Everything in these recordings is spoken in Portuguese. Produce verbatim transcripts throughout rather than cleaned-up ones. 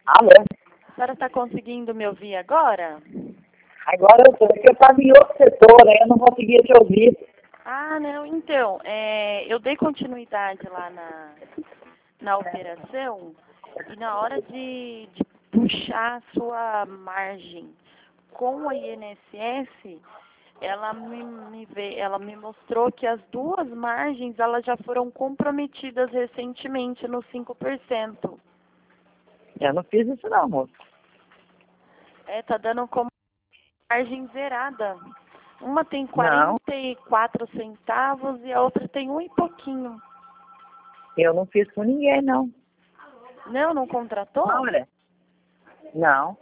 Alô? A senhora está conseguindo me ouvir agora? Agora eu tô, porque eu estava em outro setor, aí eu não conseguia te ouvir. Ah, não, então, é, eu dei continuidade lá na, na operação e na hora de, de puxar a sua margem com a I N S S, ela me, me, vê, ela me mostrou que as duas margens elas já foram comprometidas recentemente no cinco por cento. Eu não fiz isso não, moço. É, tá dando como margem zerada. Uma tem Não, quarenta e quatro centavos e a outra tem um e pouquinho. eu não fiz com ninguém, não. Não, não contratou? Olha. Não.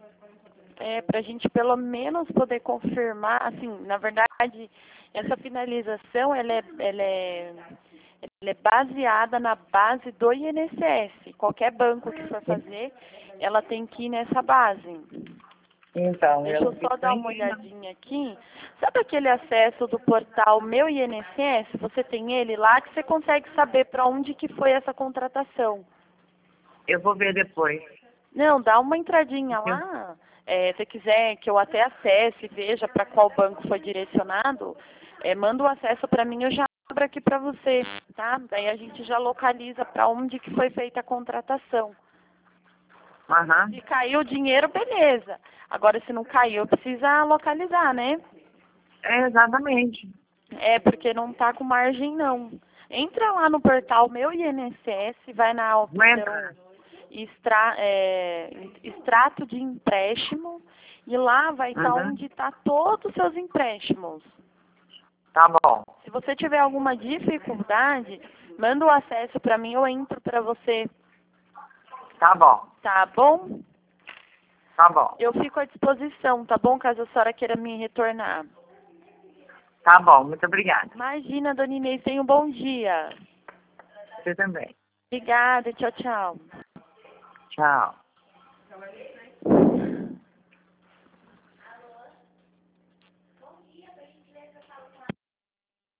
É, para a gente pelo menos poder confirmar, assim, na verdade, essa finalização, ela é, ela é, ela é baseada na base do I N S S. Qualquer banco que for fazer, ela tem que ir nessa base. Então, Deixa eu não eu fiz só com dar uma ninguém, não. olhadinha aqui. Sabe aquele acesso do portal Meu I N S S? Você tem ele lá que você consegue saber para onde que foi essa contratação. Eu vou ver depois. Não, dá uma entradinha Eu- lá. É, se quiser que eu até acesse, veja para qual banco foi direcionado, é, manda o acesso para mim, eu já abro aqui para você, tá? Daí a gente já localiza para onde que foi feita a contratação. Aham. Se caiu o dinheiro, beleza. Agora, se não caiu, precisa localizar, né? É, exatamente. É, porque não tá com margem, não. Entra lá no portal Meu I N S S, vai na Vou opção entrar. extra, é, extrato de empréstimo e lá vai estar Uhum. onde está todos os seus empréstimos. Tá bom. Se você tiver alguma dificuldade, manda o acesso para mim, eu entro para você, Tá bom. tá bom? Tá bom. Eu fico à disposição, tá bom? Caso a senhora queira me retornar. Tá bom. Muito obrigada. Imagina, dona Inês, tenha um bom dia. Você também. Obrigada, tchau, tchau. Tchau.